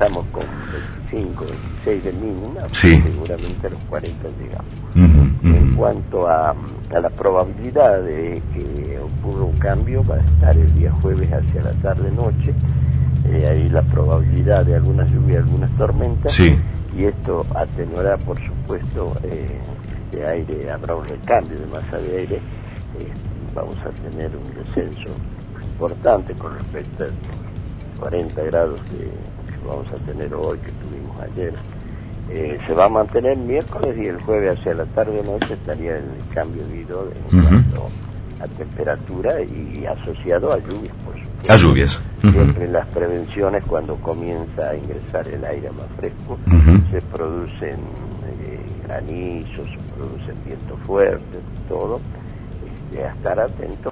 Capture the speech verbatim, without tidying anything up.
estamos con veinticinco, veintiséis de mínima, sí. seguramente a los cuarenta llegamos. Uh-huh, uh-huh. En cuanto a, a la probabilidad de que ocurra un cambio, va a estar el día jueves hacia la tarde-noche, eh, ahí la probabilidad de algunas lluvias, algunas tormentas, sí. y esto atenuará, por supuesto, eh, este aire, habrá un recambio de masa de aire, eh, vamos a tener un descenso importante con respecto a los cuarenta grados que, que vamos a tener hoy, que tuvimos ayer. Eh, se va a mantener miércoles y el jueves hacia la tarde-noche estaría el cambio habido en uh-huh. cuanto a temperatura y asociado a lluvias, por supuesto. A lluvias. Uh-huh. Siempre las prevenciones, cuando comienza a ingresar el aire más fresco, uh-huh. se producen eh, granizos, se producen vientos fuertes, todo, este, a estar atentos.